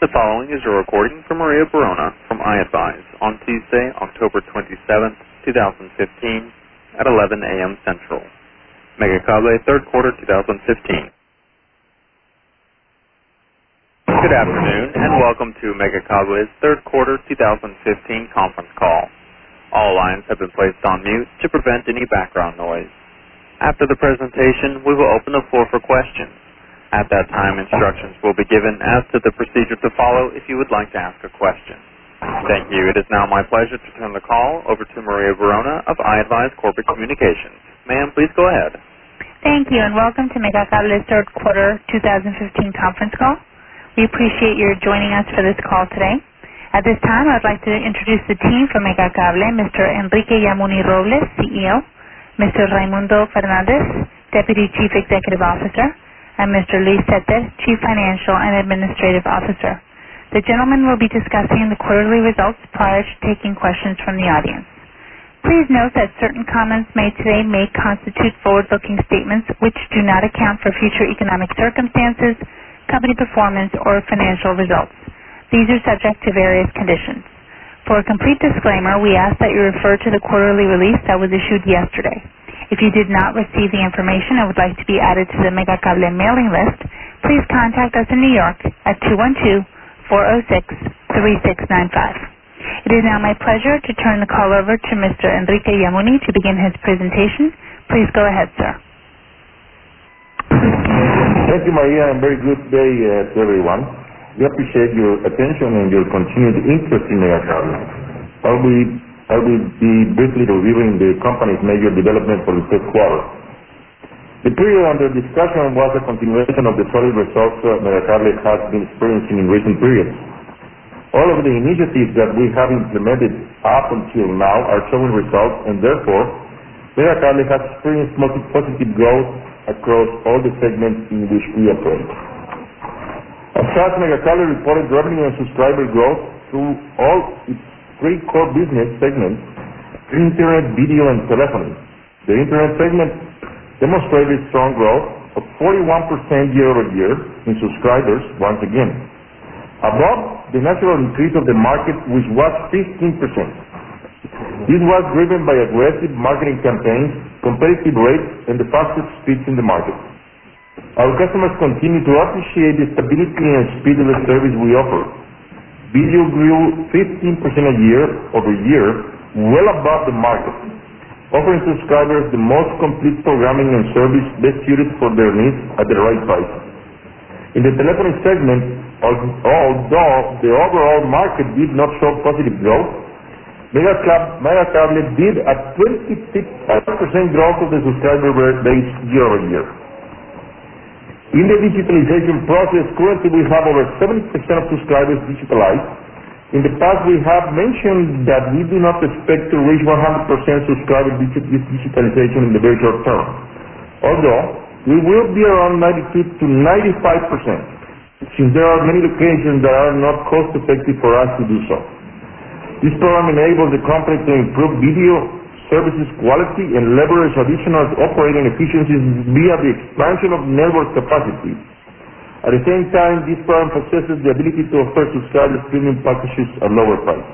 The following is a recording from Maria Barona from iAdvise on Tuesday, October 27th, 2015 at 11 a.m. Central. Megacable third quarter 2015. Good afternoon and welcome to Megacable's third quarter 2015 conference call. All lines have been placed on mute to prevent any background noise. After the presentation, we will open the floor for questions. At that time, instructions will be given as to the procedure to follow if you would like to ask a question. Thank you. It is now my pleasure to turn the call over to Maria Barona of iAdvise Corporate Communications. Ma'am, please go ahead. Thank you, and welcome to Megacable's third quarter 2015 conference call. We appreciate your joining us for this call today. At this time, I'd like to introduce the team from Megacable, Mr. Enrique Yamuni Robles, CEO, Mr. Raimundo Fernandez, Deputy Chief Executive Officer, and Mr. Luis Teter, Chief Financial and Administrative Officer. The gentlemen will be discussing the quarterly results prior to taking questions from the audience. Please note that certain comments made today may constitute forward-looking statements which do not account for future economic circumstances, company performance, or financial results. These are subject to various conditions. For a complete disclaimer, we ask that you refer to the quarterly release that was issued yesterday. If you did not receive the information and would like to be added to the Megacable mailing list, please contact us in New York at 212-406-3695. It is now my pleasure to turn the call over to Mr. Enrique Yamuni to begin his presentation. Please go ahead, sir. Thank you, Maria, and very good day to everyone. We appreciate your attention and your continued interest in Megacable. I will be briefly reviewing the company's major development for the third quarter. The period under discussion was a continuation of the solid results Megacable has been experiencing in recent periods. All of the initiatives that we have implemented up until now are showing results, and therefore, Megacable has experienced positive growth across all the segments in which we operate. As such, Megacable reported revenue and subscriber growth through all its three core business segments: Internet, video, and telephony. The Internet segment demonstrated strong growth of 41% year-over-year in subscribers once again, above the natural increase of the market, which was 15%. This was driven by aggressive marketing campaigns, competitive rates, and the fastest speeds in the market. Our customers continue to appreciate the stability and speed of the service we offer. Video grew 15% a year-over-year, well above the market, offering subscribers the most complete programming and service best suited for their needs at the right price. In the telephony segment, although the overall market did not show positive growth, Megacable did a 26% growth of the subscriber base year-over-year. In the digitalization process, currently we have over 70% of subscribers digitalized. In the past, we have mentioned that we do not expect to reach 100% subscriber digitalization in the very short term, although we will be around 92 to 95%, since there are many locations that are not cost-effective for us to do so. This program enables the company to improve video services quality and leverage additional operating efficiencies via the expansion of network capacity. At the same time, this program possesses the ability to offer subscribers premium packages at lower price.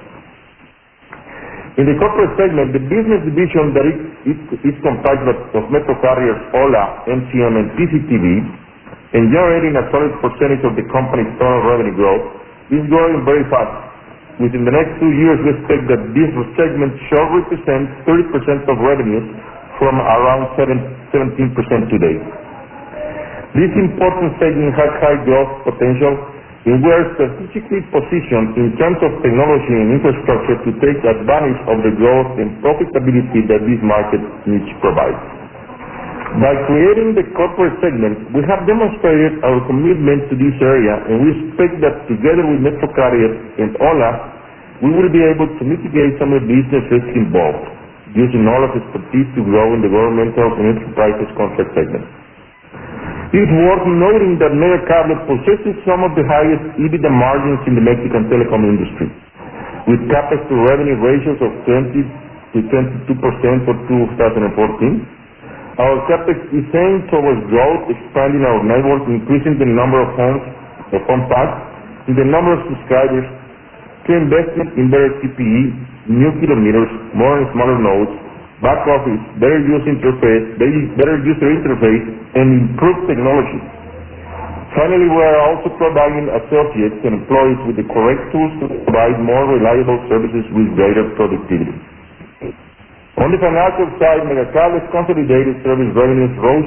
In the corporate segment, the business division that is comprised of metro carriers Hola, MCM, and PCTV, and generating a solid percentage of the company's total revenue growth, is growing very fast. Within the next 2 years, we expect that this segment shall represent 30% of revenues from around 17% today. This important segment has high growth potential, and we are strategically positioned in terms of technology and infrastructure to take advantage of the growth and profitability that this market niche provides. By creating the corporate segment, we have demonstrated our commitment to this area, and we expect that together with Metro Carrier and Hola, we will be able to mitigate some of the business risks involved, using all of expertise to grow in the governmental and enterprises contract segment. It is worth noting that Megacable possesses some of the highest EBITDA margins in the Mexican telecom industry, with CapEx to revenue ratios of 20 to 22% for 2014. Our CapEx is aimed towards growth, expanding our network, increasing the number of home passed, in the number of subscribers through investment in better CPE, new kilometers, more and smaller nodes, back office, better user interface, and improved technology. Finally, we are also providing associates and employees with the correct tools to provide more reliable services with greater productivity. On the financial side, Megacable's consolidated service revenues rose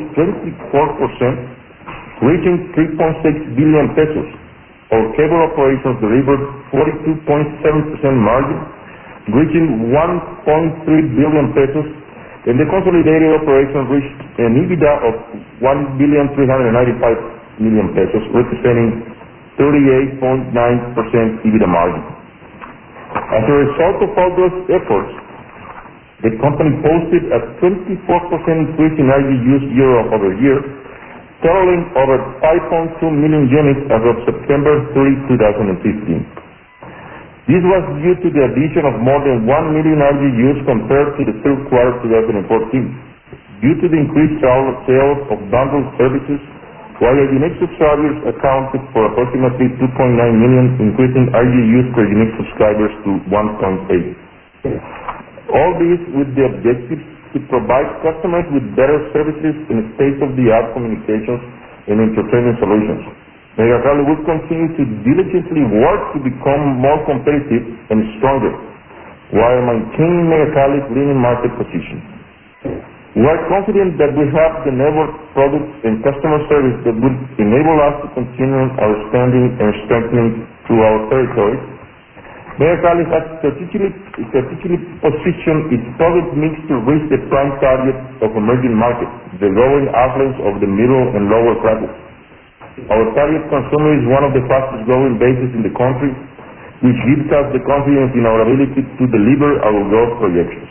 24%, reaching 3.6 billion pesos. Our cable operations delivered 42.7% margin, reaching 1.3 billion pesos, and the consolidated operation reached an EBITDA of 1,395 million pesos, representing 38.9% EBITDA margin. As a result of all those efforts, the company posted a 24% increase in RGUs year-over-year, totaling over 5.2 million units as of September 30, 2015. This was due to the addition of more than 1 million RGUs compared to the third quarter 2014, due to the increased sales of bundled services, while the unique subscribers accounted for approximately 2.9 million, increasing RGUs per unique subscribers to 1.8. All this with the objective to provide customers with better services and state-of-the-art communications and entertainment solutions. Megacable will continue to diligently work to become more competitive and stronger, while maintaining Megacable's leading market position. We are confident that we have the network, products, and customer service that will enable us to continue our expanding and strengthening through our territories. Megacable has strategically positioned its product mix to reach the prime target of emerging markets, the growing affluence of the middle and lower classes. Our target consumer is one of the fastest growing bases in the country, which gives us the confidence in our ability to deliver our growth projections.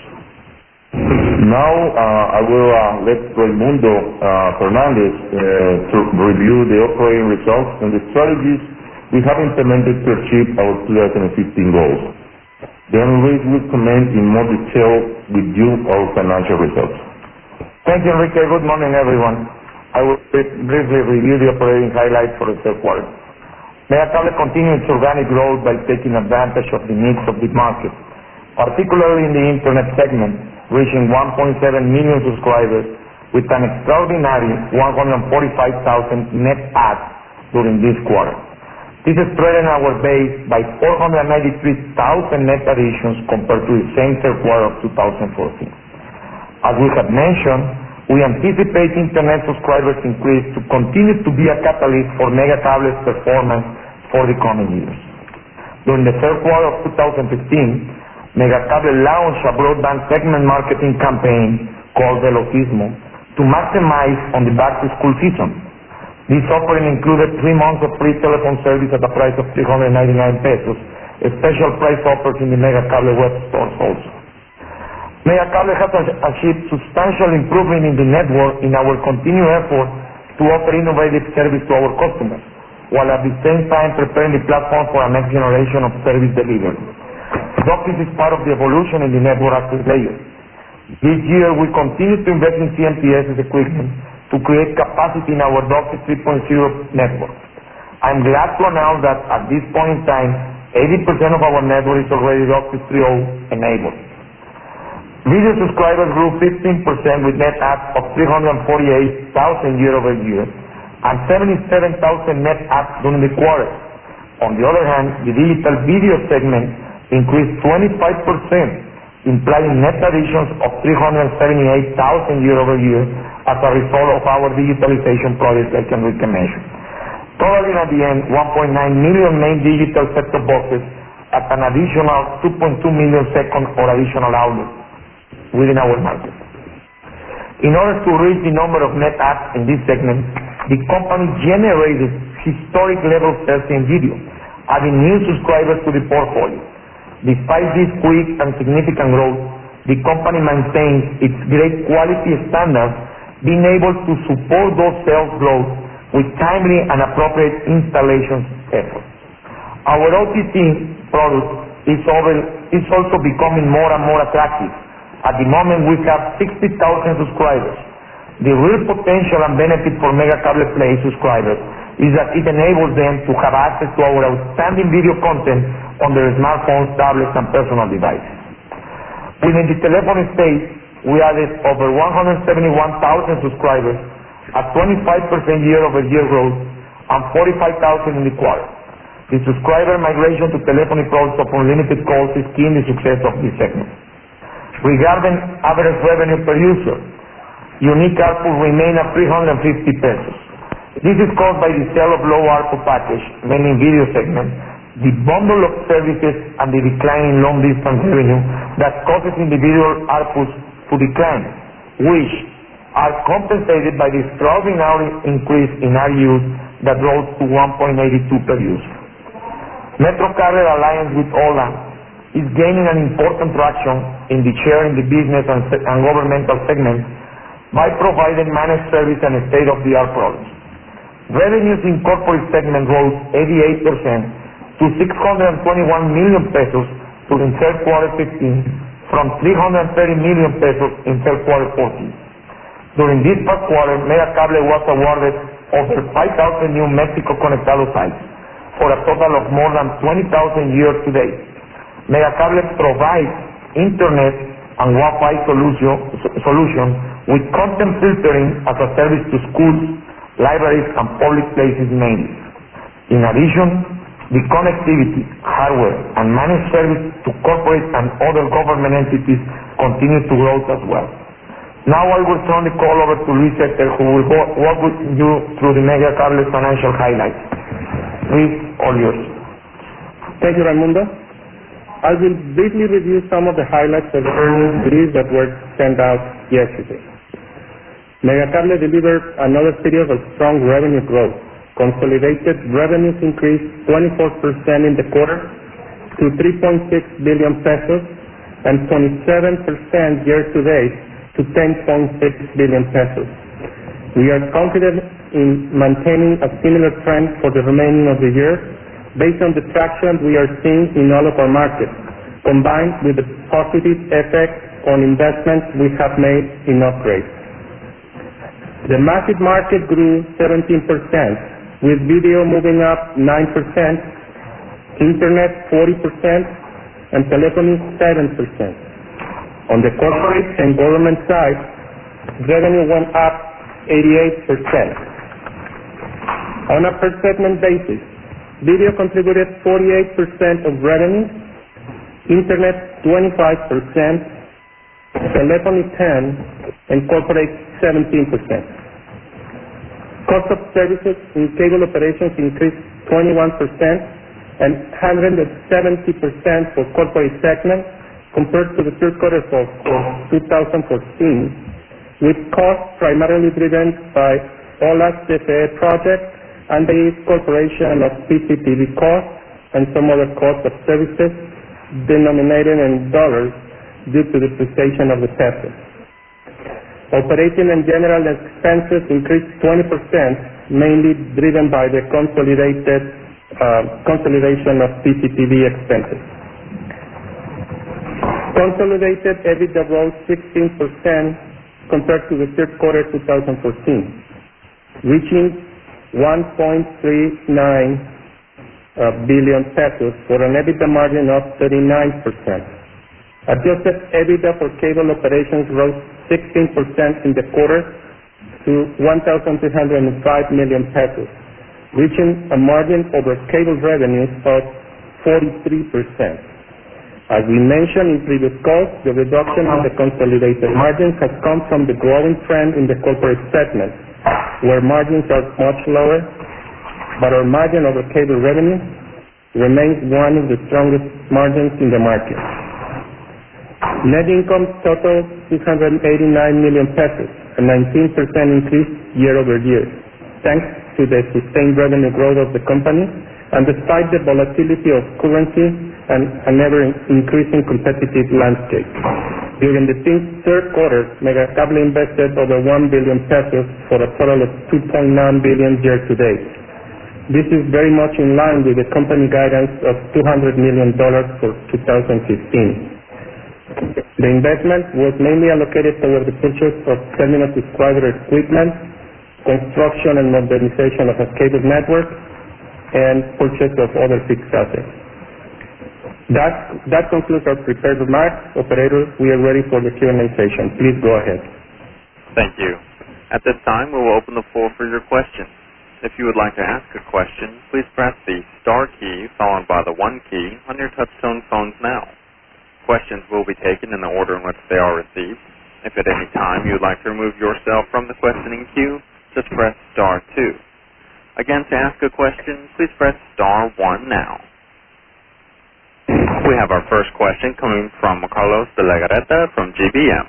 Now, I will let Raimundo Fernandez to review the operating results and the strategies we have implemented to achieve our 2015 goals. Then Luis will comment in more detail with you our financial results. Thank you, Enrique. Good morning, everyone. I will briefly review the operating highlights for the third quarter. Megacable continued its organic growth by taking advantage of the needs of the market, particularly in the Internet segment, reaching 1.7 million subscribers with an extraordinary 145,000 net adds during this quarter. This strengthened our base by 493,000 net additions compared to the same third quarter of 2014. As we have mentioned, we anticipate Internet subscribers increase to continue to be a catalyst for Megacable's performance for the coming years. During the third quarter of 2015, Megacable launched a broadband segment marketing campaign called Velocismo to maximize on the back-to-school season. This offering included 3 months of free telephone service at the price of 399 pesos, a special price offers in the Megacable web stores also. Megacable has achieved substantial improvement in the network in our continued effort to offer innovative service to our customers, while at the same time preparing the platform for a next generation of service delivery. DOCSIS is part of the evolution in the network access layer. This year, we continue to invest in CMTS equipment to create capacity in our DOCSIS 3.0 network. I'm glad to announce that at this point in time, 80% of our network is already DOCSIS 3.0 enabled. Video subscribers grew 15% with net adds of 348,000 year-over-year and 77,000 net adds during the quarter. On the other hand, the digital video segment increased 25%, implying net additions of 378,000 year-over-year as a result of our digitalization project like Enrique mentioned. Totaling at the end 1.9 million main digital set-top boxes at an additional 2.2 million second or additional outlets within our market. In order to reach the number of net adds in this segment, the company generated historic level sales in video, adding new subscribers to the portfolio. Despite this quick and significant growth, the company maintains its great quality standards, being able to support those sales growth with timely and appropriate installation efforts. Our OTT product is also becoming more and more attractive. At the moment, we have 60,000 subscribers. The real potential and benefit for Megacable Play subscribers is that it enables them to have access to our outstanding video content on their smartphones, tablets, and personal devices. Within the telephony space, we added over 171,000 subscribers, a 25% year-over-year growth, and 45,000 in the quarter. The subscriber migration to telephony products of unlimited calls is key in the success of this segment. Regarding average revenue per user, unique ARPU remain at 350 pesos. This is caused by the sale of low ARPU package, mainly video segment, the bundle of services, and the decline in long distance revenue that causes individual ARPUs to decline, which are compensated by the extraordinary increase in RUs that rose to 1.82 per user. MetroCarrier alliance with Ho1a is gaining an important traction in the share in the business and governmental segment by providing managed service and state-of-the-art products. Revenues in corporate segment rose 88% to 621 million pesos during third quarter 15 from 330 million pesos in third quarter 14. During this past quarter, Megacable was awarded over 5,000 new Mexico Conectado sites for a total of more than 20,000 year to date. Megacable provides internet and Wi-Fi solution with content filtering as a service to schools, libraries, and public places mainly. In addition, the connectivity, hardware, and managed service to corporate and other government entities continue to grow as well. Now I will turn the call over to Luis Zetter, who will walk with you through the Megacable financial highlights. Luis, all yours. Thank you, Raimundo. I will briefly review some of the highlights of the earnings release that were sent out yesterday. Megacable delivered another period of strong revenue growth. Consolidated revenues increased 24% in the quarter to 3.6 billion pesos and 27% year to date to 10.6 billion pesos. We are confident in maintaining a similar trend for the remaining of the year based on the traction we are seeing in all of our markets, combined with the positive effect on investments we have made in upgrades. The massive market grew 17%, with video moving up 9%, internet 40%, and telephony 7%. On the corporate and government side, revenue went up 88%. On a per segment basis, video contributed 48% of revenue, internet 25%, telephony 10%, and corporate 17%. Cost of services in cable operations increased 21% and 170% for corporate segment compared to the third quarter of 2014, with costs primarily driven by Ho1a's CFE project and the incorporation of PCTV costs and some other costs of services denominated in dollars due to the depreciation of the peso. Operating and general expenses increased 20%, mainly driven by the consolidation of PCTV expenses. Consolidated EBITDA rose 16% compared to the third quarter 2014, reaching 1.39 billion pesos for an EBITDA margin of 39%. Adjusted EBITDA for cable operations rose 16% in the quarter to 1,305 million pesos, reaching a margin over cable revenues of 43%. As we mentioned in previous calls, the reduction in the consolidated margins has come from the growing trend in the corporate segment, where margins are much lower, but our margin over cable revenue remains one of the strongest margins in the market. Net income totaled 689 million pesos, a 19% increase year over year, thanks to the sustained revenue growth of the company and despite the volatility of currency and an ever-increasing competitive landscape. During the third quarter, Megacable invested over 1 billion pesos for a total of 2.9 billion year to date. This is very much in line with the company guidance of $200 million for 2015. The investment was mainly allocated toward the purchase of terminal subscriber equipment, construction and modernization of a cable network, and purchase of other fixed assets. That concludes our prepared remarks. Operator, we are ready for the Q&A session. Please go ahead. Thank you. At this time, we will open the floor for your questions. If you would like to ask a question, please press the star key followed by the 1 key on your touch-tone phones now. Questions will be taken in the order in which they are received. If at any time you would like to remove yourself from the questioning queue, just press star 2. Again, to ask a question, please press star 1 now. We have our first question coming from Carlos de la Garreta from GBM.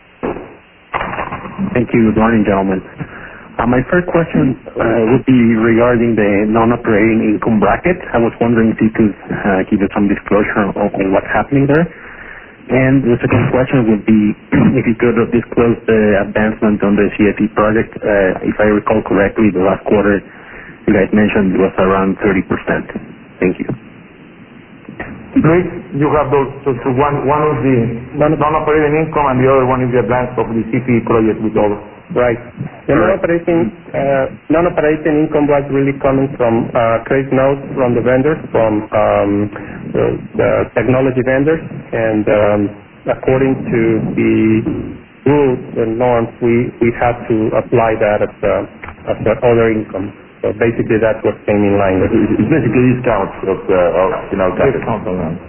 Thank you. Good morning, gentlemen. My first question would be regarding the non-operating income bracket. I was wondering if you could give us some disclosure on what's happening there. And the second question would be if you could disclose the advancement on the CFE project. If I recall correctly, the last quarter you guys mentioned it was around 30%. Thank you. Luis, you have those. So one is the non-operating income and the other one is the advance of the CFE project with all. Right. The non-operating income was really coming from credit notes from the vendors, from the technology vendors, and according to the rules and norms, we had to apply that as the other income. So basically, that's what came in line. It's basically discounts of Discount on that.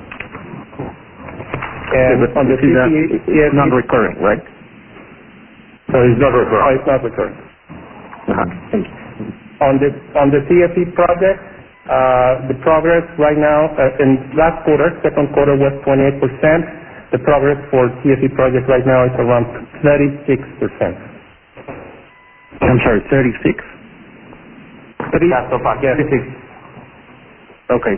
And on the it's non-recurring, right? So it's not recurring. Oh, it's not recurring. Thank you. On the CFE project, the progress right now, in last quarter, second quarter was 28%. The progress for CFE project right now is around 36%. I'm sorry, 36? That's so far. Yes. 36. Okay.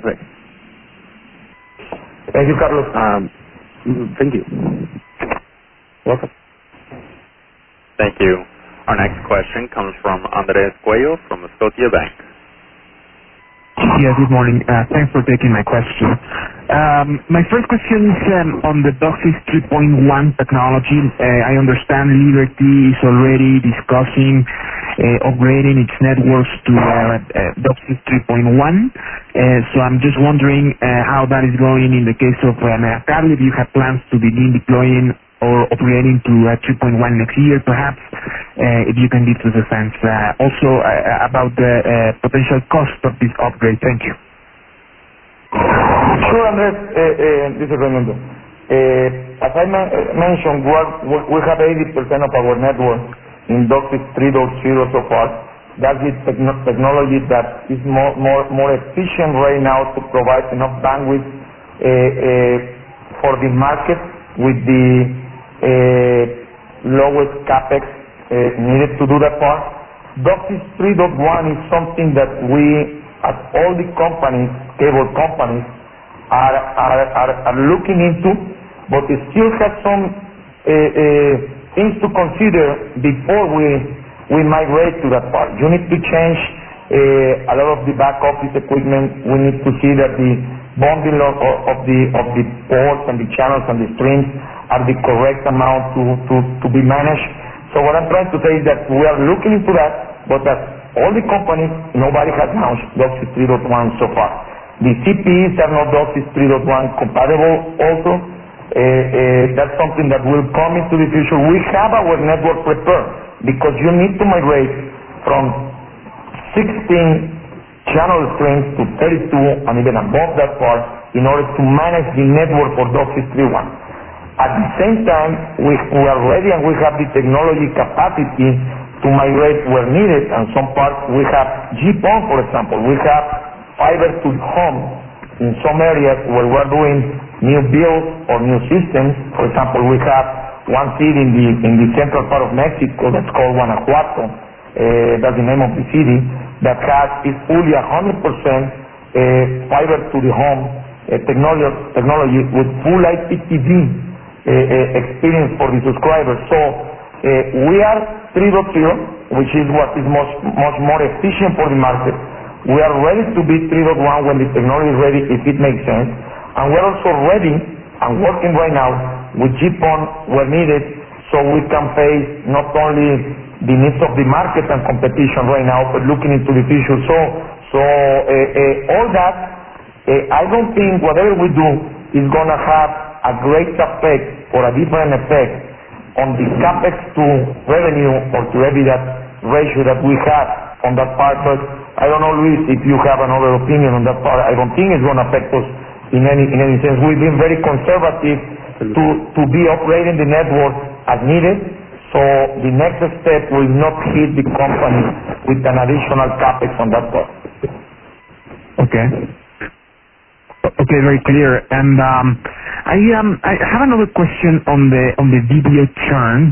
Thank you, Carlos. Thank you. Welcome. Thank you. Our next question comes from Andres Cuello from Scotiabank. Yeah, good morning. Thanks for taking my question. My first question is on the DOCSIS 3.1 technology. I understand Liberty is already discussing upgrading its networks to DOCSIS 3.1. So I'm just wondering how that is going in the case of Megacable, if you have plans to begin deploying or upgrading to 3.1 next year, perhaps, if you can give us a sense. Also, about the potential cost of this upgrade. Thank you. Sure, Andres. This is Raimundo. As I mentioned, we have 80% of our network in DOCSIS 3.0 so far. That's the technology that is more efficient right now to provide enough bandwidth for the market with the lowest capex needed to do that part. DOCSIS 3.1 is something that we, as all the companies, cable companies, are looking into, but it still has some things to consider before we migrate to that part. You need to change a lot of the back office equipment. We need to see that the bundle of the ports and the channels and the streams are the correct amount to be managed. So what I'm trying to say is that we are looking into that, but that all the companies, nobody has launched DOCSIS 3.1 so far. The CPEs are not DOCSIS 3.1 compatible also. That's something that will come into the future. We have our network prepared because you need to migrate from 16 channel streams to 32 and even above that part in order to manage the network for DOCSIS 3.1. At the same time, we are ready and we have the technology capacity to migrate where needed, and some parts we have GPON, for example. We have fiber to the home in some areas where we're doing new builds or new systems. For example, we have one city in the central part of Mexico that's called Guanajuato. That's the name of the city that is fully 100% fiber to the home technology with full IPTV experience for the subscribers. So we are 3.0, which is what is much more efficient for the market. We are ready to be 3.1 when the technology is ready, if it makes sense. And we're also ready and working right now with GPON where needed, so we can face not only the needs of the market and competition right now, but looking into the future. So all that, I don't think whatever we do is going to have a great effect or a different effect on the capex to revenue or to EBITDA ratio that we have on that part. But I don't know, Luis, if you have another opinion on that part. I don't think it's going to affect us in any sense. We've been very conservative to be operating the network as needed. So the next step will not hit the company with an additional capex on that part. Okay. Okay, very clear. And I have another question on the video churn.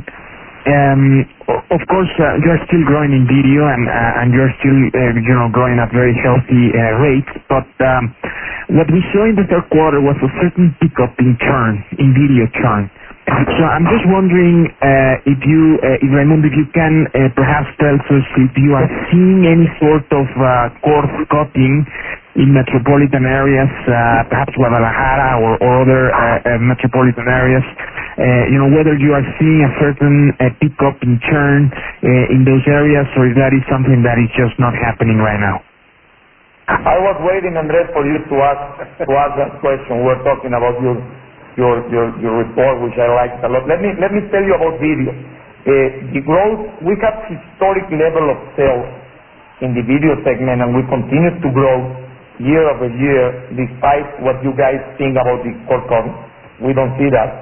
Of course, you're still growing in video, and you're still growing at very healthy rates. But what we saw in the third quarter was a certain pickup in churn, in video churn. So I'm just wondering if Raimundo, if you can perhaps tell us if you are seeing any sort of cord cutting in metropolitan areas, perhaps Guadalajara or other metropolitan areas, whether you are seeing a certain pickup in churn in those areas, or if that is something that is just not happening right now. I was waiting, Andres, for you to ask that question. We're talking about your report, which I liked a lot. Let me tell you about video. The growth, we have historic level of sales in the video segment, and we continue to grow year over year, despite what you guys think about the cord cutting. We don't see that.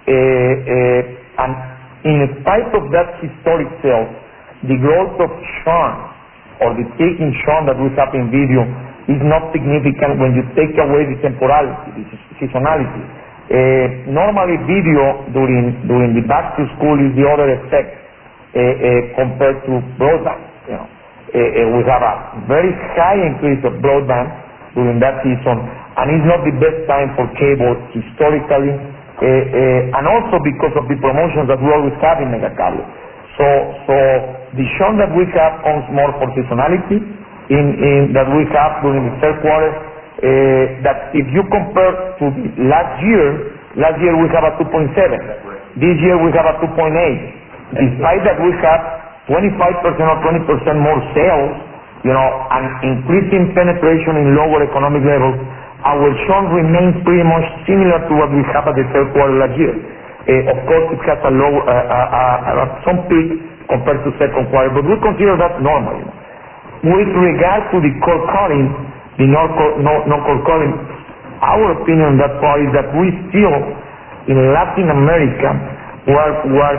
And in spite of that historic sales, the growth of churn, or the peak in churn that we have in video, is not significant when you take away the temporality, the seasonality. Normally video during the back to school is the other effect compared to broadband. We have a very high increase of broadband during that season, and it's not the best time for cable historically, and also because of the promotions that we always have in Megacable. So the churn that we have comes more for seasonality that we have during the third quarter. That if you compare to last year we have a 2.7. This year we have a 2.8. Despite that we have 25% or 20% more sales, and increasing penetration in lower economic levels, our churn remains pretty much similar to what we have at the third quarter last year. Of course, it has a low, some peak compared to second quarter, but we consider that normal. With regard to the cord cutting, the non-cord cutting, our opinion on that part is that we still, in Latin America, were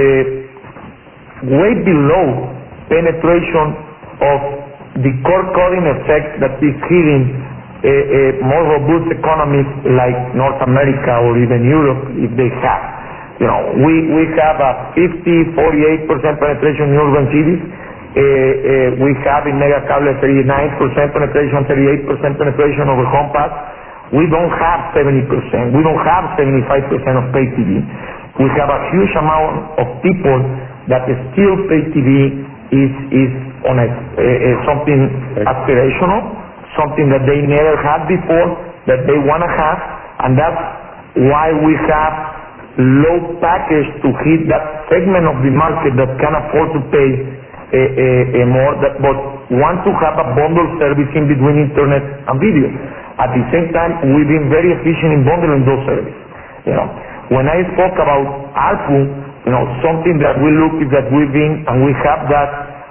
way below penetration of the cord cutting effect that is hitting more robust economies like North America or even Europe, if they have. We have a 48% penetration in urban cities. We have in Megacable 39% penetration, 38% penetration over home pass. We don't have 70%. We don't have 75% of pay TV. We have a huge amount of people that still pay TV is on something aspirational, something that they never had before, that they want to have, and that's why we have low package to hit that segment of the market that can afford to pay more, but want to have a bundle service in between internet and video. At the same time, we've been very efficient in bundling those services. When I spoke about ARPU, something that we look is that we've been, and we have that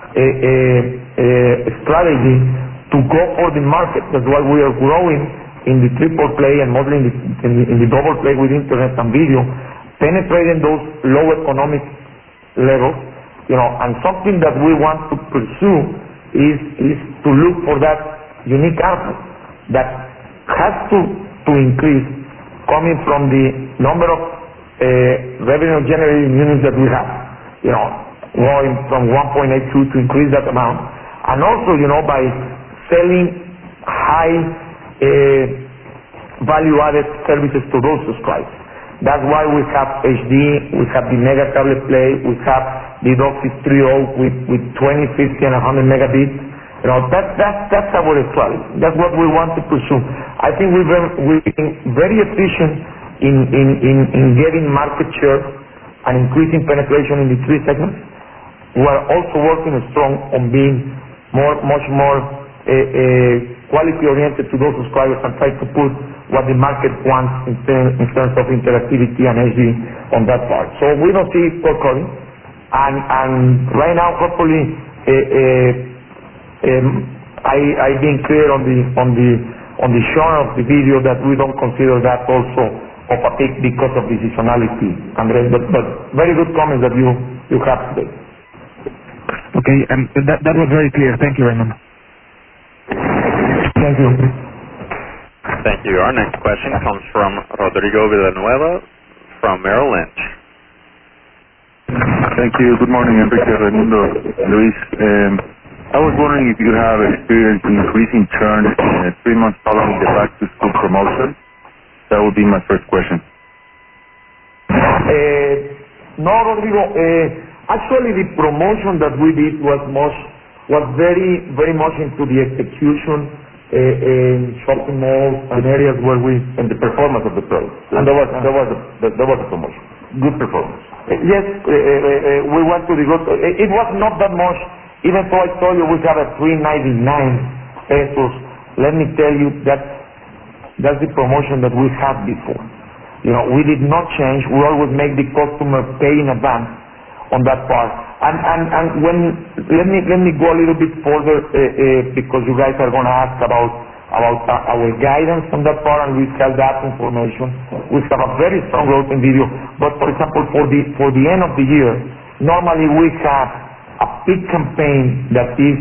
strategy to go for the market. That's why we are growing in the triple play and modeling in the double play with internet and video, penetrating those low economic levels, and something that we want to pursue is to look for that unique ARPU that has to increase, coming from the number of revenue generating units that we have, going from 1.82 to increase that amount, and also, by selling high value-added services to those subscribers. That's why we have HD, we have the Megacable Play, we have the DOCSIS 3.0 with 20, 50, and 100 megabits. That's our strategy. That's what we want to pursue. I think we've been very efficient in getting market share and increasing penetration in the three segments. we're also working strong on being much more quality-oriented to those subscribers and try to put what the market wants in terms of interactivity and HD on that part. So we don't see it occurring. And right now, hopefully, I've been clear on the short of the video that we don't consider that also of a peak because of the seasonality, Andres. But very good comments that you have today. Okay, that was very clear. Thank you, Raymond. Thank you. Thank you. Our next question comes from Rodrigo Villanueva from Merrill Lynch. Thank you. Good morning, Enrique, Raimundo, Luis. I was wondering if you have experienced increasing churn 3 months following the back-to-school promotion. That would be my first question. No, Rodrigo. Actually, the promotion that we did was very much into the execution in shopping malls and areas where and the performance of the product. And there was a promotion. Good performance. Yes, we went to the good. It was not that much. Even though I told you we have a 399 pesos, let me tell you that's the promotion that we had before. You know, we did not change. We always make the customer pay in advance on that part. And let me go a little bit further because you guys are going to ask about our guidance on that part, and we have that information. We have a very strong growth in video. But for example, for the end of the year, normally we have a big campaign that is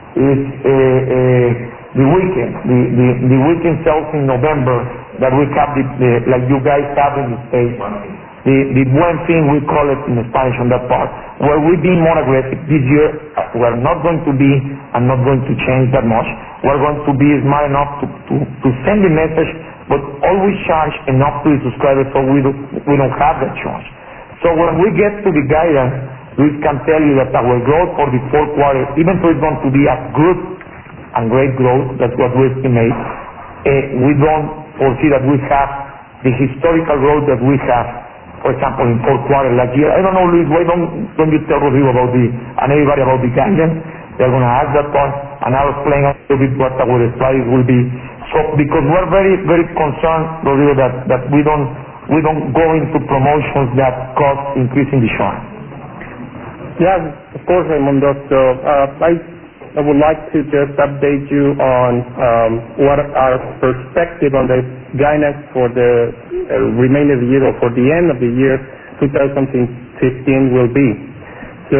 the weekend. The weekend sales in November that we have like you guys have in the States. The Buen Fin, we call it in Spanish on that part, where we're being more aggressive. This year, we're not going to be and not going to change that much. We're going to be smart enough to send the message, but always charge enough to the subscribers so we don't have that charge. So when we get to the guidance, we can tell you that our growth for the fourth quarter, even though it's going to be a good and great growth, that's what we estimate, we don't foresee that we have the historical growth that we have, for example, in fourth quarter last year. I don't know, Luis, why don't you tell Rodrigo and everybody about the guidance? They're going to ask that part, and I'll explain a little bit what our strategy will be. So, because we're very, very concerned, Rodrigo, that we don't go into promotions that cause increasing the churn. Yeah, of course, Raimundo. So I would like to just update you on what our perspective on the guidance for the remainder of the year or for the end of the year 2015 will be. So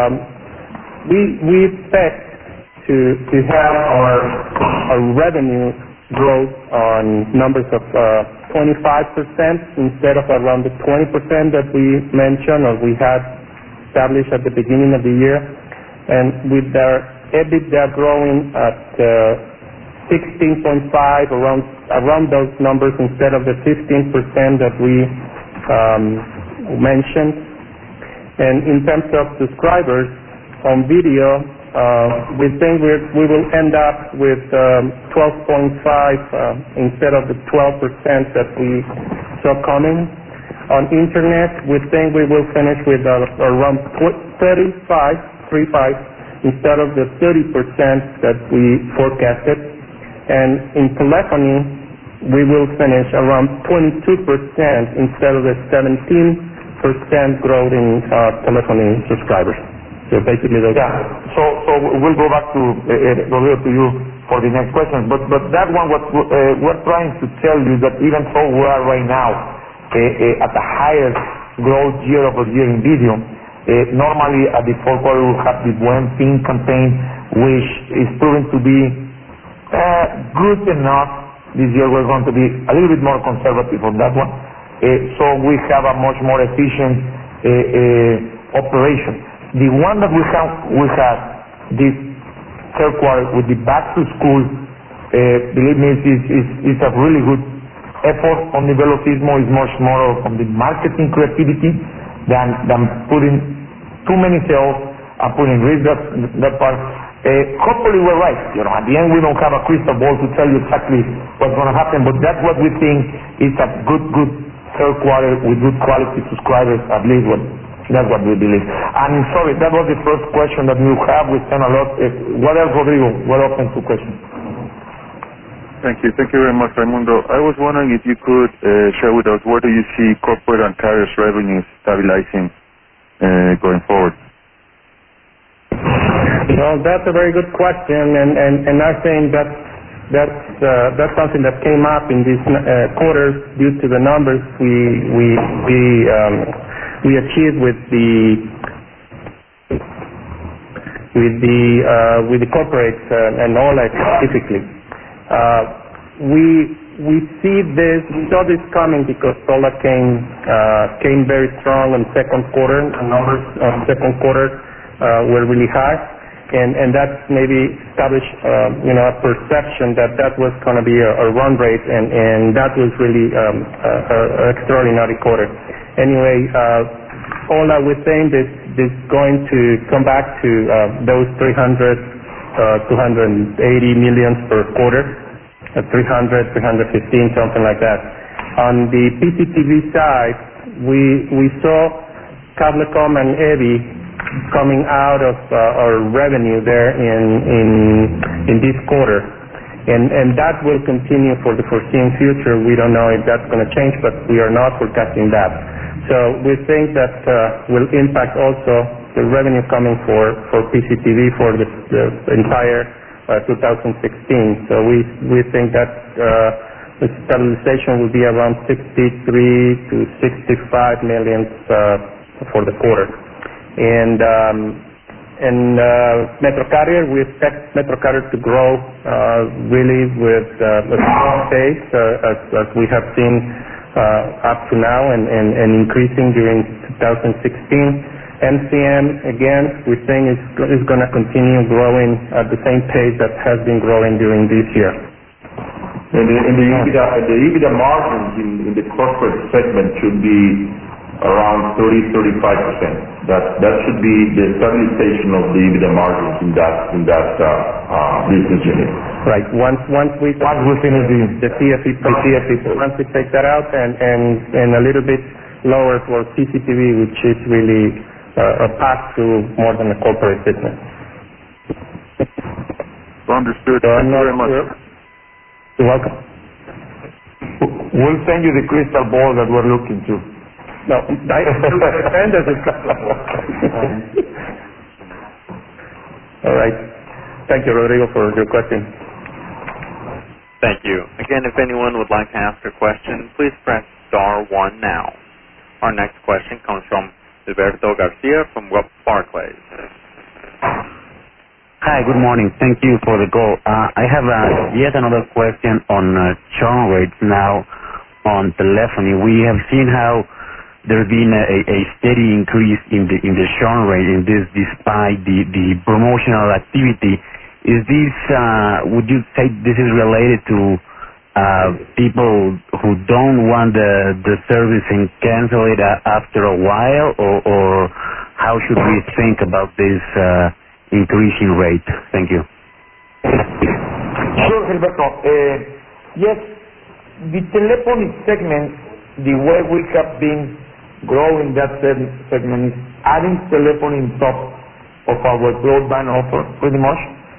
we expect to have our revenue growth on numbers of 25% instead of around the 20% that we mentioned or we had established at the beginning of the year, and with our EBITDA growing at 16.5 around those numbers instead of the 15% that we mentioned. And in terms of subscribers on video, we think we will end up with 12.5 instead of the 12% that we saw coming. On internet, we think we will finish with around 35 instead of the 30% that we forecasted. And in telephony, we will finish around 22% instead of the 17% growth in telephony subscribers. So basically, So we'll go back to you for the next question. But that one, what we're trying to tell you that even though we are right now at the highest growth year-over-year in video, normally at the fourth quarter we'll have the Buen Fin campaign, which is proven to be good enough. This year we're going to be a little bit more conservative on that one. So we have a much more efficient operation. The one that we have this third quarter with the back to school, believe me, is a really good effort on the Velocismo. Is much more on the marketing creativity than putting too many sales and putting risk that part. Hopefully we're right. You know, at the end we don't have a crystal ball to tell you exactly what's going to happen, but that's what we think is a good third quarter with good quality subscribers, at least That's what we believe. And sorry, that was the first question that you have. We spent a lot. What else, Rodrigo? We're open to questions. Thank you. Thank you very much, Raimundo. I was wondering if you could share with us where do you see corporate and carriers revenues stabilizing going forward? Well, that's a very good question, and I think that's something that came up in this quarter due to the numbers we achieved with the corporates and OLED specifically. We saw this coming because OLED came very strong in second quarter. The numbers on second quarter were really high, and that maybe established a perception that was going to be a run rate, and that was really an extraordinary quarter. Anyway, OLED we think is going to come back to those 280 million per quarter. 300, 315, something like that. On the PCTV side, we saw Cablecom and EVI coming out of our revenue there in this quarter, and that will continue for the foreseen future. We don't know if that's going to change, but we are not forecasting that. So we think that will impact also the revenue coming for PCTV for the entire 2016. So we think that the stabilization will be around 63 to 65 million for the quarter. And Metro Carrier, we expect Metro Carrier to grow really with a strong pace as we have seen up to now and increasing during 2016. MCM, again, we think is going to continue growing at the same pace that has been growing during this year. And the EBITDA margins in the corporate segment should be around 30-35%. That should be the stabilization of the EBITDA margins in that business unit. Right. Once we finish the CFE, once we take that out and a little bit lower for CCTV, which is really a pass-through more than a corporate business. Understood. Thank you very much. You're welcome. We'll send you the crystal ball that we're looking to. No, all right. Thank you, Rodrigo, for your question. Thank you. Again, if anyone would like to ask a question, please press *1 now. Our next question comes from Alberto Garcia from Barclays. Hi, good morning. Thank you for the call. I have yet another question on churn rates now on telephony. We have seen how there's been a steady increase in the churn rate in this despite the promotional activity. Is this, would you say this is related to people who don't want the service and cancel it after a while, or how should we think about this increasing rate? Thank you. Sure, Gilberto. Yes, the telephony segment, the way we have been growing that segment is adding telephony on top of our broadband offer, pretty much.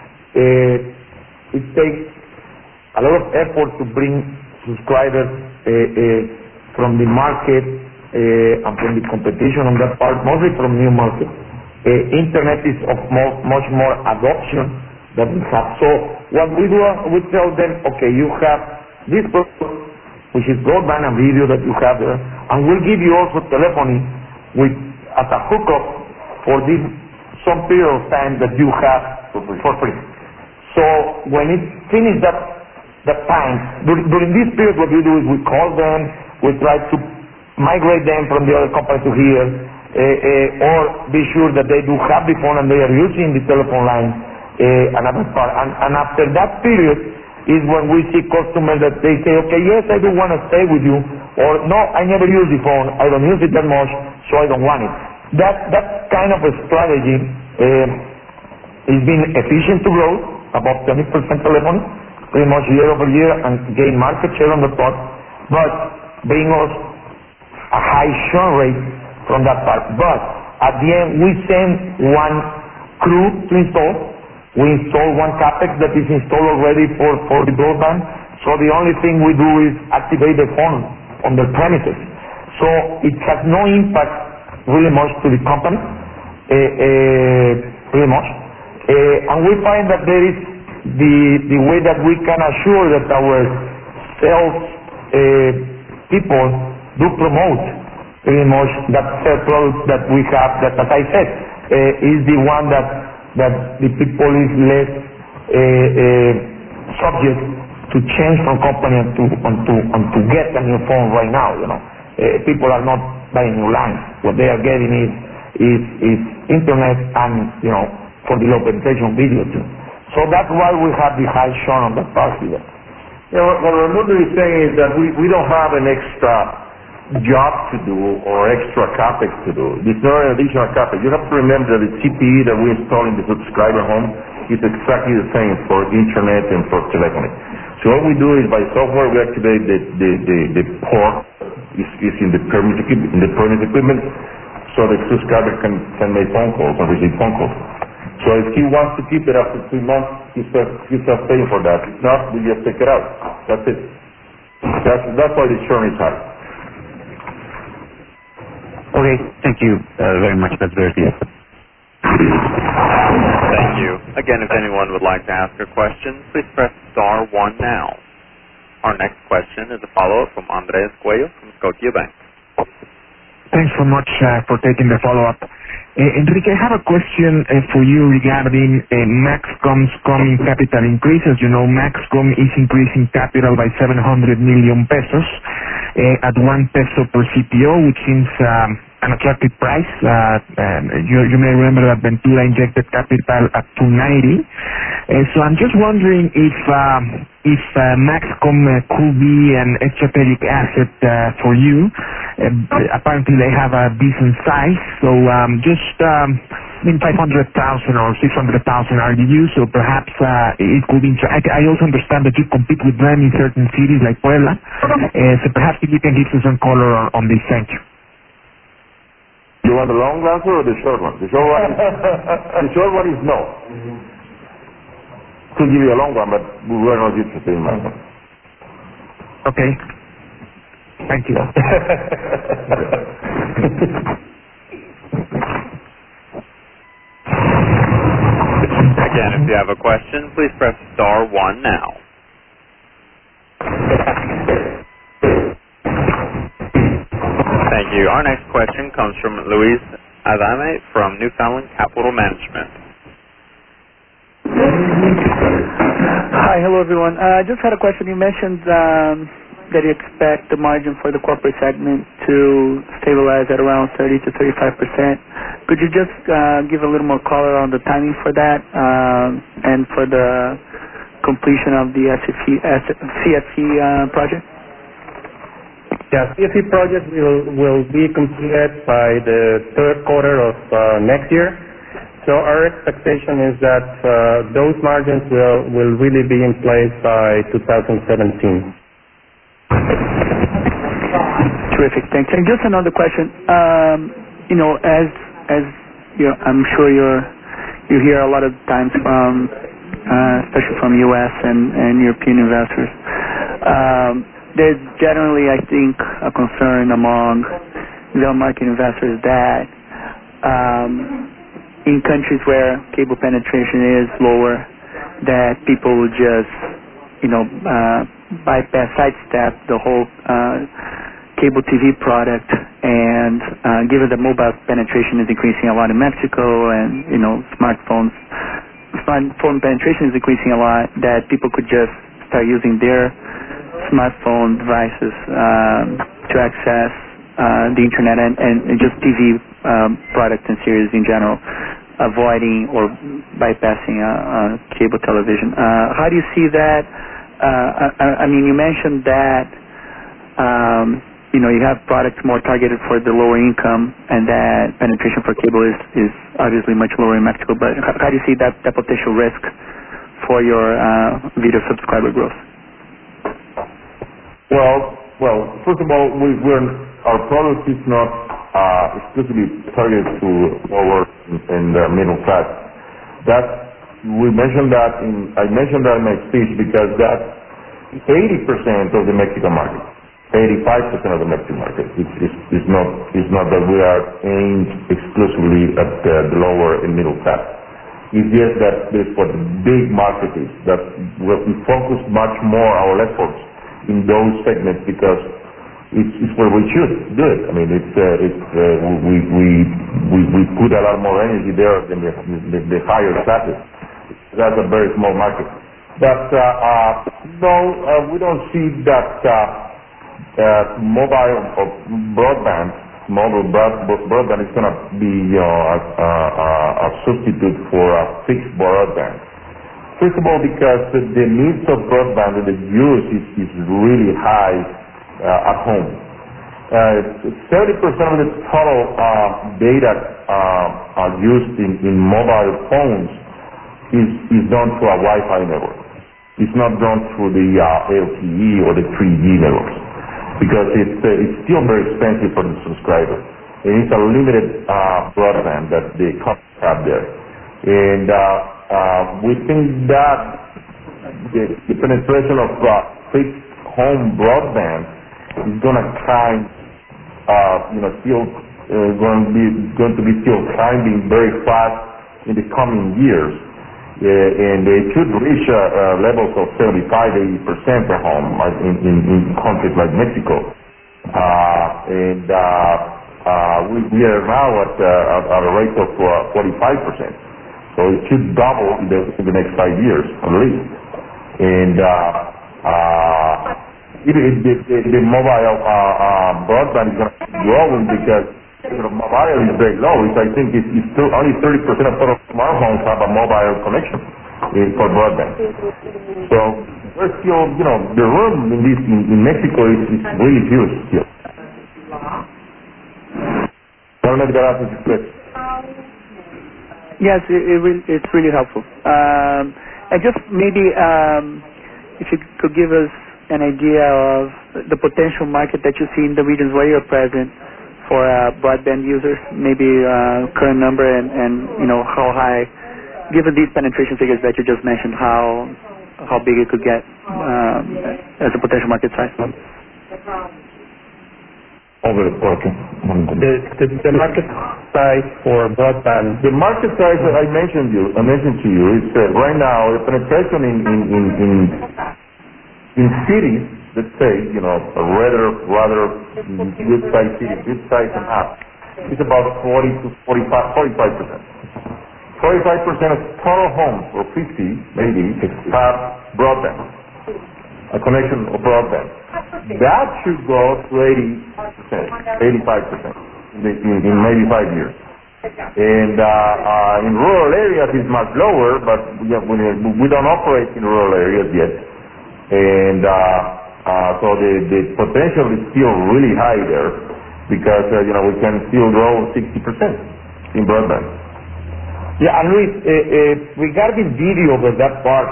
It takes a lot of effort to bring subscribers from the market and from the competition on that part, mostly from new markets. Internet is of much more adoption that we have. So what we do, we tell them, okay, you have this product, which is broadband and video that you have there, and we'll give you also telephony as a hookup for this some period of time that you have for free. So when it finishes that time, during this period, what we do is we call them, we try to migrate them from the other company to here, or be sure that they do have the phone and they are using the telephone line, another part. And after that period is when we see customers that they say, okay, yes, I do want to stay with you, or no, I never use the phone, I don't use it that much, so I don't want it. That kind of a strategy is being efficient to grow, about 20% telephony, pretty much year over year, and gain market share on the part, but bring us a high churn rate from that part. But At the end, we send one crew to install. We install one CAPEX that is installed already for the broadband. So the only thing we do is activate the phone on the premises. So it has no impact really much to the company, really much. And we find that there is the way that we can assure that our sales people do promote pretty much that product that we have, that, as I said, is the one that the people is less subject to change from company and to get a new phone right now. People are not buying new lines. What they are getting is internet and for the low penetration video too. So that's why we have the high churn on that part here. What Raimundo is saying is that we don't have an extra job to do or extra CAPEX to do. It's not an additional CAPEX. You have to remember that the CPE that we install in the subscriber home is exactly the same for internet and for telephony. So what we do is by software we activate the port is in the permit equipment, so the subscriber can make phone calls and receive phone calls. So if he wants to keep it after 3 months, he starts paying for that. If not, we just take it out. That's it. That's why the churn is high. Okay, thank you very much. That's very clear. Thank you. Again, if anyone would like to ask a question, please press star 1 now. Our next question is a follow-up from Andres Cuello from Scotiabank. Thanks so much for taking the follow-up. Enrique, I have a question for you regarding Maxcom's coming capital increase. As you know, Maxcom is increasing capital by 700 million pesos at 1 peso per CPO, which seems an attractive price. You may remember that Ventura injected capital at 290. So I'm just wondering if Maxcom could be an strategic asset for you. Apparently they have a decent size, so just 500,000 or 600,000 RGU, so perhaps it could be. I also understand that you compete with them in certain cities like Puebla, so perhaps if you can give us some color on this. Thank you. You want the long answer or the short one? The short one is no. Could give you a long one, but we're not interested in that one. Okay. Thank you. Again, if you have a question, please press star 1 now. Thank you. Our next question comes from Luis Adame from Newfoundland Capital Management. Hi, hello everyone. I just had a question. You mentioned that you expect the margin for the corporate segment to stabilize at around 30 to 35%. Could you just give a little more color on the timing for that and for the completion of the CFE project? Yeah, CFE project will be completed by the third quarter of next year. So our expectation is that those margins will really be in place by 2017. Terrific, thanks. And just another question. As I'm sure you hear a lot of times from, especially from U.S. and European investors. There's generally, I think, a concern among the market investors that in countries where cable penetration is lower, that people will just, sidestep the whole cable TV product, and given that mobile penetration is increasing a lot in Mexico, and smartphone penetration is increasing a lot, that people could just start using their smartphone devices to access the internet and just TV products and series in general, avoiding or bypassing cable television. How do you see that? You mentioned that you have products more targeted for the lower income, and that penetration for cable is obviously much lower in Mexico. But how do you see that potential risk for your video subscriber growth? Well, first of all, our product is not exclusively targeted to lower and middle class. I mentioned that in my speech because that's 80% of the Mexican market, 85% of the Mexican market. It's not that we are aimed exclusively at the lower and middle class. It's just that this what the big market is. That we focus much more our efforts in those segments because it's where we should do it. I mean, we put a lot more energy there than the higher classes. That's a very small market. But no, we don't see that mobile or broadband is going to be a substitute for a fixed broadband. First of all, because the needs of broadband and the use is really high at home. 70% of the total data used in mobile phones is done through a Wi-Fi network. It's not done through the LTE or the 3G networks because it's still very expensive for the subscriber. And it's a limited broadband that the companies have there. And we think that the penetration of fixed home broadband is going to climb, still going to be still climbing very fast in the coming years. And it should reach levels of 75-80% per home in countries like Mexico. We are now at a rate of 45%. So it should double in the next 5 years at least. And the mobile broadband is going to be growing because mobile is very low. I think it's still only 30% of total smartphones have a mobile connection for broadband. So we're still, the room in Mexico is really huge still. I don't know if that answers your question. Yes, it's really helpful. And just maybe if you could give us an idea of the potential market that you see in the regions where you're present for broadband users, maybe current number and how high, given these penetration figures that you just mentioned, how big it could get as a potential market size. The market size for broadband. The market size that I mentioned to you is right now the penetration in cities. Let's say, a rather good-sized city, good-sized and up, it's about 40 to 45%. 45% of total homes, or 50 maybe, have broadband, a connection of broadband. That should go to 80%, 85% in maybe 5 years. And in rural areas it's much lower, but we don't operate in rural areas yet. And so the potential is still really high there because, we can still grow 60% in broadband. Yeah, and Luis, regarding video of that part,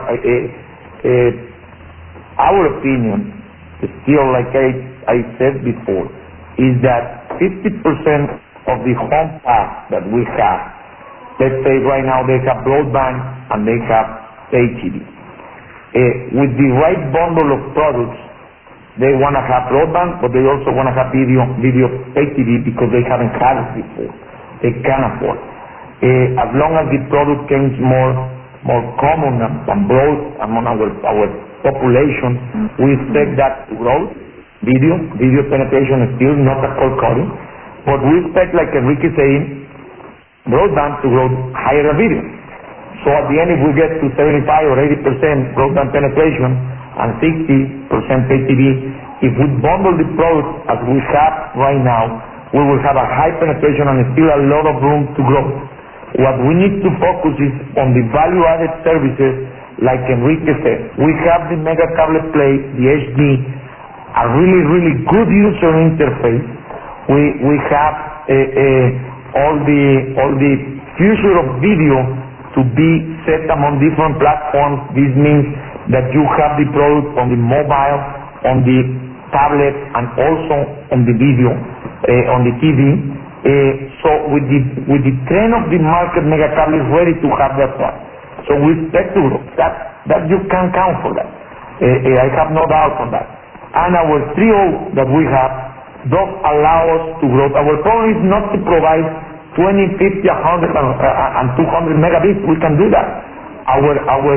our opinion, still like I said before, is that 50% of the home pass that we have, let's say right now they have broadband and they have pay TV. With the right bundle of products, they want to have broadband, but they also want to have video pay TV because they haven't had it before. They can afford. As long as the product becomes more common and broad among our population, we expect that to grow. Video penetration is still not a core coding, but we expect, like Enrique saying, broadband to grow higher than video. So at the end, if we get to 75 or 80% broadband penetration and 60% pay TV, if we bundle the product as we have right now, we will have a high penetration and still a lot of room to grow. What we need to focus is on the value-added services, like Enrique said. We have the Megacable Play, the HD, a really good user interface. We have all the future of video to be set among different platforms. This means that you have the product on the mobile, on the tablet, and also on the video, on the TV. So with the trend of the market, Megacable is ready to have that one. So we expect to grow. That you can count for that. I have no doubt on that. And our 3.0 that we have does allow us to grow. Our problem is not to provide 20, 50, 100, and 200 megabits. We can do that. Our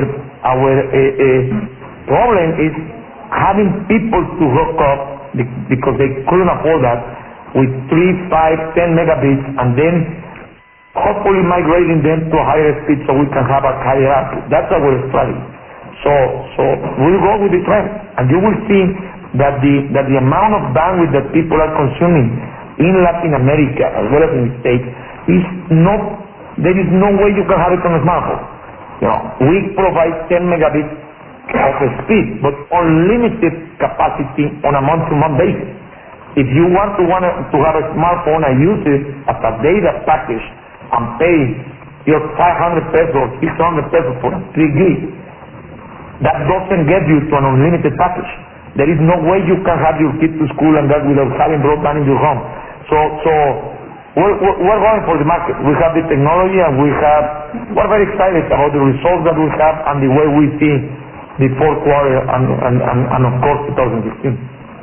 problem is having people to hook up because they couldn't afford that with 3, 5, 10 megabits, and then hopefully migrating them to a higher speed so we can have a higher output. That's our strategy. So we'll go with the trend, and you will see that the amount of bandwidth that people are consuming in Latin America as well as in the States is not. There is no way you can have it on a smartphone. You know, we provide 10 megabits of speed, but unlimited capacity on a month-to-month basis. If you want to have a smartphone and use it as a data package and pay your 500 pesos or 600 pesos for 3 gig, that doesn't get you to an unlimited package. There is no way you can have your kids to school and that without having broadband in your home. So we're going for the market. We have the technology and we're very excited about the results that we have and the way we see the fourth quarter and of course 2016.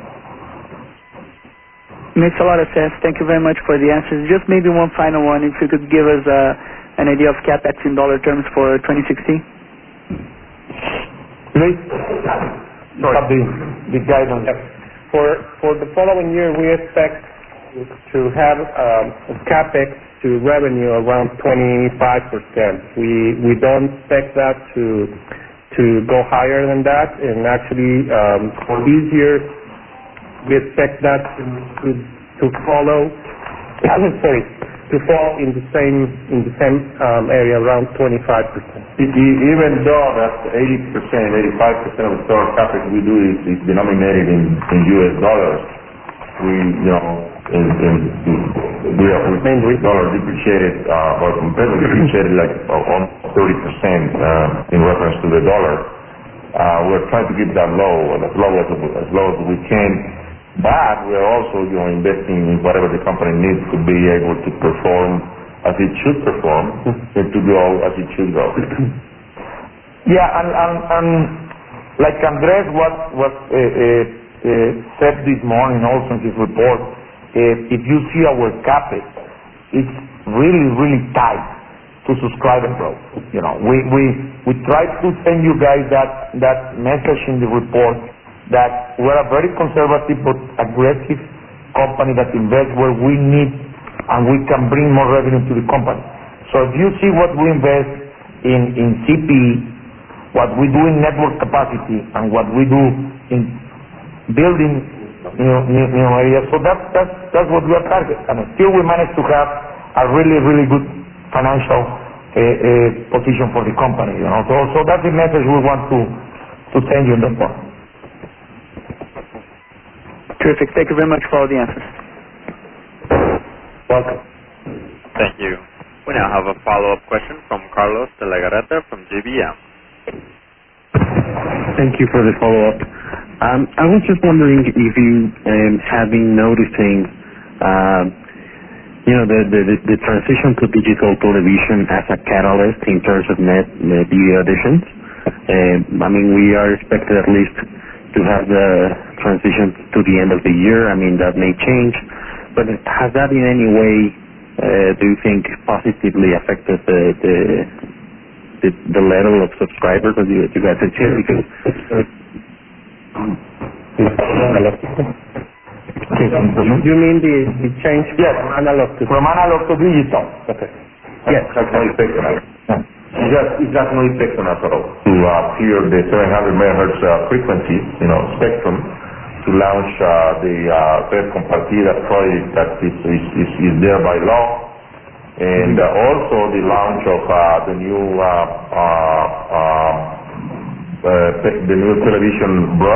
Makes a lot of sense. Thank you very much for the answers. Just maybe one final one, if you could give us an idea of CapEx in dollar terms for 2016. Luis, the guidance. For the following year, we expect to have CapEx to revenue around 25%. We don't expect that to go higher than that, and actually for this year we expect that to follow. To fall in the same area, around 25%. Even though that 80%, 85% of the total CapEx we do is denominated in U.S. dollars, we are dollar depreciated or completely depreciated like almost 30% in reference to the dollar. We're trying to keep that low as we can. But we are also investing in whatever the company needs to be able to perform as it should perform and to grow as it should grow. Yeah, and like Andres said this morning also in his report, if you see our CapEx, it's really tied to subscriber growth. We try to send you guys that message in the report that we're a very conservative but aggressive company that invests where we need and we can bring more revenue to the company. So if you see what we invest in CPE, what we do in network capacity, and what we do in building new areas, so that's what we are targeting. And still we manage to have a really good financial position for the company. So that's the message we want to send you in that point. Terrific. Thank you very much for all the answers. Welcome. Thank you. We now have a follow-up question from Carlos de la Garreta from GBM. Thank you for the follow-up. I was just wondering if you have been noticing, the transition to digital television as a catalyst in terms of net video additions. We are expected at least to have the transition to the end of the year. That may change, but has that in any way, do you think, positively affected the level of subscribers that you guys achieve? You mean the change from analog to digital? Okay. Yes, that's no effect on us. It has no effect on us at all. To clear the 700 megahertz frequency, spectrum, to launch the Red Compartida project that is there by law, and also the launch of the new television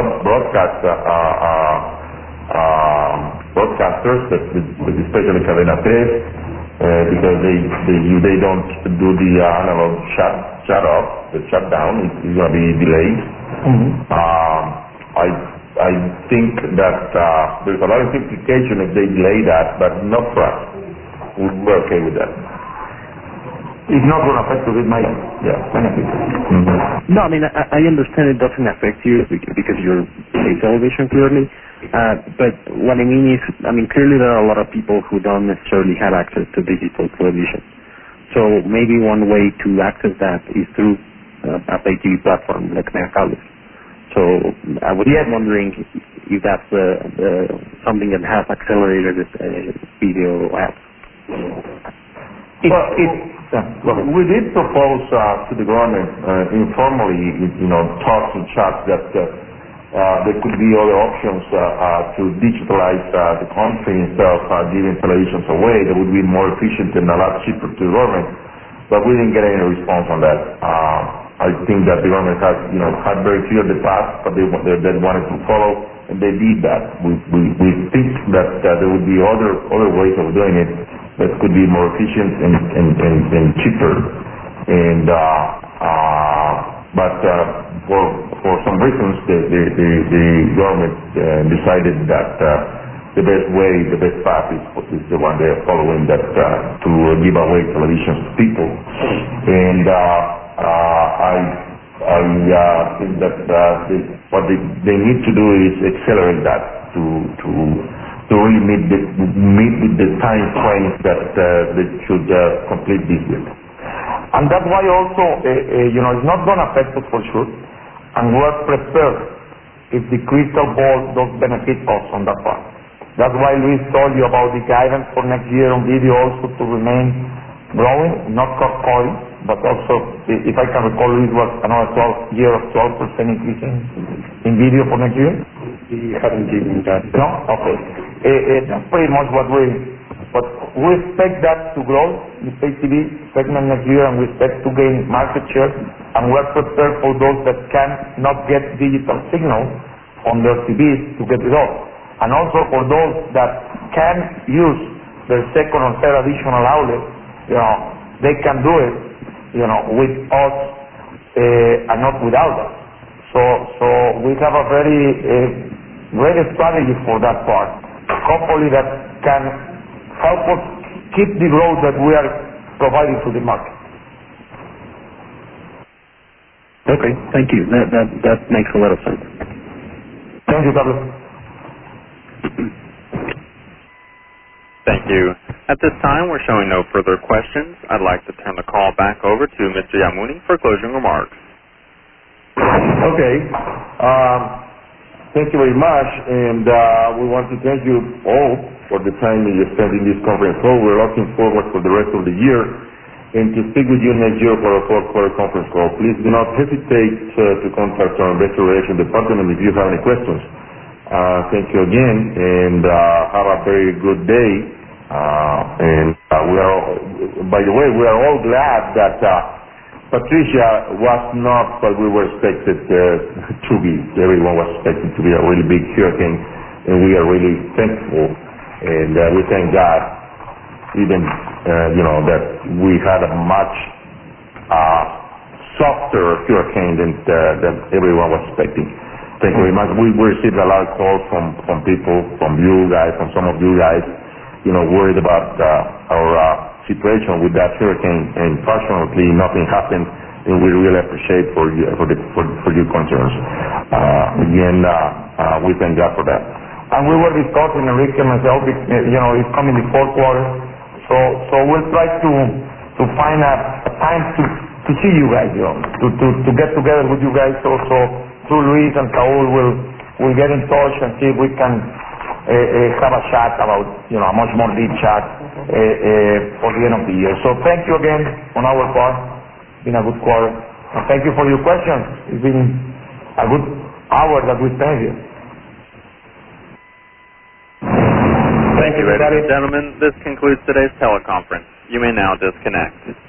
broadcasters, especially Cadena 3. Because they don't do the analog shutdown, it's going to be delayed. I think that there's a lot of implication if they delay that, but not for us. we're okay with that. It's not going to affect you with my benefit. Mm-hmm. No, I mean, I understand it doesn't affect you because you're pay television clearly. But what I mean is, clearly there are a lot of people who don't necessarily have access to digital television. So maybe one way to access that is through a pay TV platform like Megacable. So I was just wondering if that's something that has accelerated video apps. We did propose to the government informally, talks and chats that there could be other options to digitalize the country instead of giving televisions away that would be more efficient and a lot cheaper to the government. But we didn't get any response on that. I think that the government had very clear the path that they wanted to follow, and they did that. We think that there would be other ways of doing it that could be more efficient and cheaper. And but for some reasons, the government decided that the best path is the one they are following, that to give away televisions to people. And I think that what they need to do is accelerate that to really meet with the time frames that they should complete this with. And that's why also, it's not going to affect us for sure. And we're prepared if the crystal ball does benefit us on that part. That's why Luis told you about the guidance for next year on video also to remain growing, not cut-cutting, but also, if I can recall, Luis was another 12 increase in video for next year? We haven't given that. No? Okay. That's pretty much what we expect that to grow, the pay TV segment next year, and we expect to gain market share, and we're prepared for those that cannot get digital signal on their TVs to get it off. And also for those that can use their second or third additional outlet, they can do it, with us and not without us. So we have a very great strategy for that part. Hopefully that can help us keep the growth that we are providing to the market. Okay, thank you. That makes a lot of sense. Thank you, Carlos. Thank you. At this time, we're showing no further questions. I'd like to turn the call back over to Mr. Yamuni for closing remarks. Okay. Thank you very much, and we want to thank you all for the time that you spent in this conference call. We're looking forward for the rest of the year and to speak with you next year for a fourth quarter conference call. Please do not hesitate to contact our investor relations department if you have any questions. Thank you again, and have a very good day. By the way, we are all glad that Patricia was not what we were expected to be. Everyone was expected to be a really big hurricane, and we are really thankful, and we thank God, even that we had a much softer hurricane than everyone was expecting. Thank you very much. We received a lot of calls from people, from you guys, from some of you guys, worried about our situation with that hurricane, and fortunately nothing happened, and we really appreciate for your concerns. Again, we thank God for that. And we were discussing, Enrique and myself, it's coming the fourth quarter, so we'll try to find a time to see you guys, to get together with you guys. Also through Luis and Saul, we'll get in touch and see if we can have a chat about, a much more deep chat for the end of the year. So thank you again on our part. It's been a good quarter. And thank you for your questions. It's been a good hour that we spent here. Thank you, ladies and gentlemen. This concludes today's teleconference. You may now disconnect.